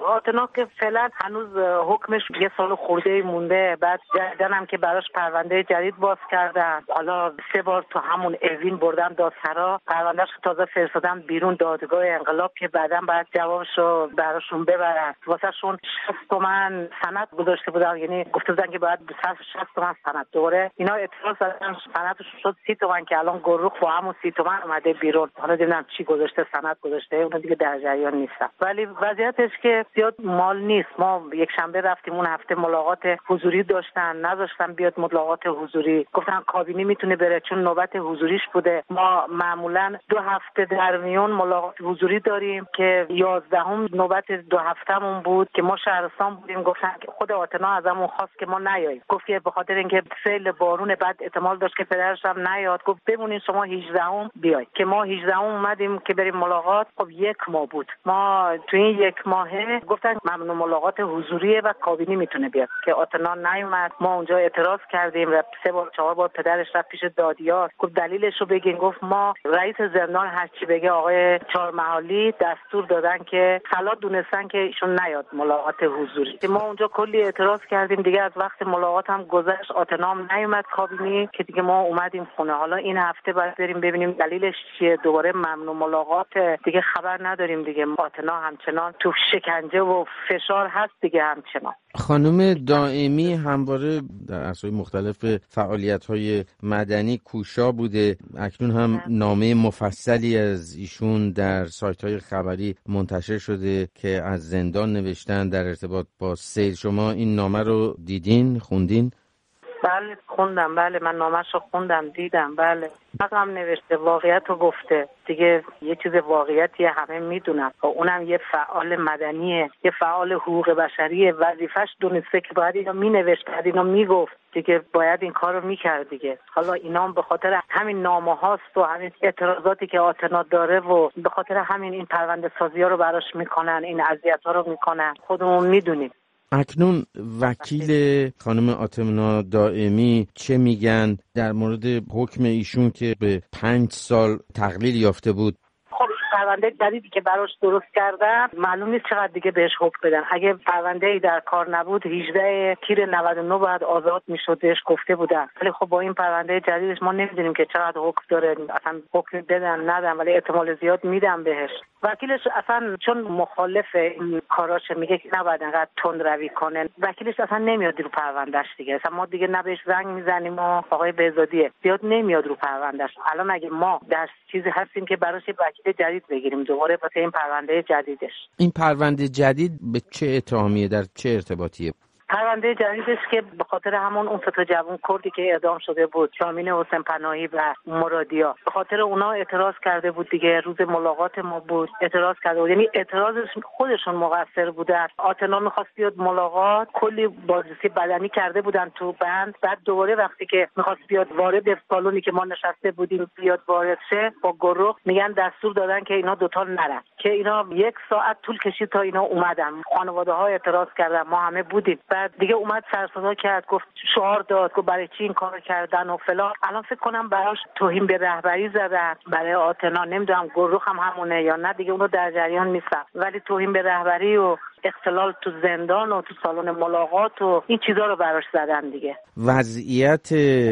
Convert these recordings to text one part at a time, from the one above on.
آتنا که فعلا هنوز حکمش یه سال خورده مونده. بعد جدیدن که براش پرونده جدید باز کردن. حالا 3 بار تو همون اوین بردن دادسرا، پروندهش تازه فرستادن بیرون دادگاه انقلاب که بعداً باید جوابشو براشون ببرن. واسهشون 60 تومن سند گذاشته بودن، یعنی گفته بودن که باید 60 تومن سند. دوره اینا اعتراض کردن، سندش شد 30 تومن که الان گروخ با همون 30 تومن اومده بیرون. حالا دیدم چی گذاشته، سند گذاشته، اون دیگه در جریان نیستم. ولی وضعیتش که زیاد مال نیست. ما یک شنبه رفتیم، اون هفته ملاقات حضوری داشتن، نذاشتن بیاد ملاقات حضوری. گفتن کابینی میتونه بره چون نوبت حضوریش بوده. ما معمولا 2 هفته در میون ملاقات حضوری داریم که 11ام نوبت 2 هفتهمون بود که ما شهرستان بودیم. گفتن که خود آتنا ازمون خواست که ما نیاییم. گفت که به خاطر اینکه سیل بارون بعد احتمال داشت که پدرش هم نیاد، گفت بمونین شما 18ام بیاید. که ما 18ام اومدیم که بریم ملاقات. خب 1 ماه بود. ما تو این 1 ماهه گفتن ممنوع ملاقات حضوریه و کابینی میتونه بیاد که آتنا نیومد. ما اونجا اعتراض کردیم و 3 بار 4 بار پدرش رفت پیش دادیار. گفت دلیلشو بگین. گفت ما رئیس زندان هر چی بگه آقای چهارمحالی دستور دادن که حالا دونستن که ایشون نیاد ملاقات حضوری. که ما اونجا کلی اعتراض کردیم. دیگه از وقت ملاقات هم گذشت، آتنا هم نیومد کابینی که دیگه ما اومدیم خونه. حالا این هفته باید بریم ببینیم دلیلش چیه. دوباره ممنوع ملاقات دیگه خبر نداریم دیگه. آتنا همچنان تو شکنجه و فشار هست دیگه همچنان. خانم دائمی همواره در عرصه‌های مختلف فعالیت‌های مدنی کوشا بوده. اکنون هم نامه مفصلی از ایشون در سایت‌های خبری منتشر شده که از زندان نوشتن در ارتباط با سیل. شما این نامه رو دیدین، خوندین؟ بله خوندم. بله من نامه‌شو خوندم، دیدم. بله هم نوشته، واقعیت رو گفته دیگه. یه چیز واقعیتی همه میدونن. اونم یه فعال مدنیه، یه فعال حقوق بشریه. وظیفش دونسته که باید اینو مینوشت، باید اینو میگفت دیگه، باید این کارو میکرد دیگه. حالا اینا هم به خاطر همین نامه هاست و همین اعتراضاتی که آتنا داره و به خاطر همین این پرونده سازی ها رو براش میکنن، این اذیت ها رو میکنن. خودمون میدونیم. اکنون وکیل خانم آتنا دائمی چه میگن در مورد حکم ایشون که به 5 سال تقلیل یافته بود؟ پرونده جدیدی که براش درست کردن معلوم نیست چقدر دیگه بهش حکم بدن. اگه پرونده‌ای در کار نبود 18 تیر 99 بعد آزاد میشد بهش گفته بودن. ولی خب با این پرونده جدیدش ما نمیدونیم که چقدر حکم داره، اصلا حکم بدن ندن، ولی احتمال زیاد میدن بهش. وکیلش اصلا چون مخالف این کاراش میگه که نباید انقدر تند روی کنه، وکیلش اصلا نمیاد رو پروندهش دیگه. اصلا ما دیگه نه بهش زنگ میزنیم و آقای بهزادیه زیاد نمیاد رو پروندهش. الان اگه ما در چیزی هستیم که براش وکیل جدید بگیریم دوباره واسه این پرونده جدیدش. این پرونده جدید به چه اتهامیه، در چه ارتباطیه؟ پرونده جدیدش که به خاطر همون اون 3 جوان کردی که اعدام شده بود، شامین حسین پناهی و مرادیا، به خاطر اونا اعتراض کرده بود دیگه. روز ملاقات ما بود اعتراض کرده بود، یعنی اعتراضش خودشون مقصر بودن. آتنا می‌خواست بیاد ملاقات، کلی بازرسی بدنی کرده بودن تو بند. بعد دوباره وقتی که می‌خواست بیاد وارد سالونی که ما نشسته بودیم بیاد وارد شه، با گروه میگن دستور دادن که اینا دوتا نرن. که اینا 1 ساعت طول کشید تا اینا اومدن. خانواده‌ها اعتراض کردن، ما همه بودیم. بعد دیگه اومد سرصدا کرد، گفت شعار داد، گفت برای چی این کارو کردن و فلان. الان فکر کنم براش توهین به رهبری زدن برای آتنا. نمیدونم گروه هم همونه یا نه دیگه، اونو در جریان نیستم. ولی توهین به رهبری و اختلال تو زندان و تو سالن ملاقات و این چیزا رو براش زدن دیگه. وضعیت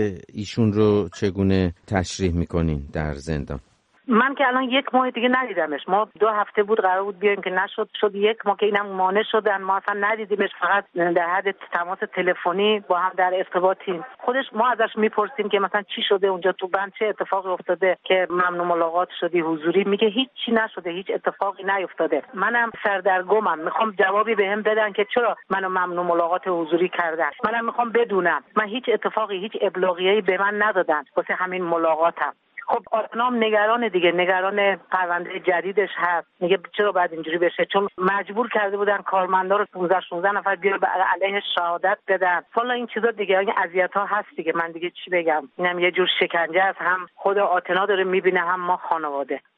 ایشون رو چگونه تشریح میکنین در زندان؟ من که الان 1 ماه دیگه ندیدمش. ما 2 هفته بود قرار بود بیایم که نشد، شد 1 ماه که اینم مانع شدن. ما اصلا ندیدیمش، فقط در حد تماس تلفنی با هم در ارتباطیم. خودش ما ازش میپرسیم که مثلا چی شده اونجا تو بند، چه اتفاقی افتاده که ممنوع ملاقات شدی حضوری. میگه هیچ چی نشده، هیچ اتفاقی نیفتاده. منم سردرگمم، میخوام جوابی بهم بدن که چرا منو ممنوع ملاقات حضوری کردن. منم میخوام بدونم. من هیچ اتفاقی، هیچ ابلاغیه‌ای به من ندادن واسه همین ملاقاتم. خب آتنا نگران دیگه، نگران پرونده جدیدش هست. میگه چرا باید اینجوری بشه، چون مجبور کرده بودن کارمندا رو 15-16 نفر بیار علیه شهادت بدن. والا این چیزا دیگه، این اذیت‌ها هست دیگه. من دیگه چی بگم؟ اینم یه جور شکنجه است، هم خود آتنا داره میبینه هم ما خانواده.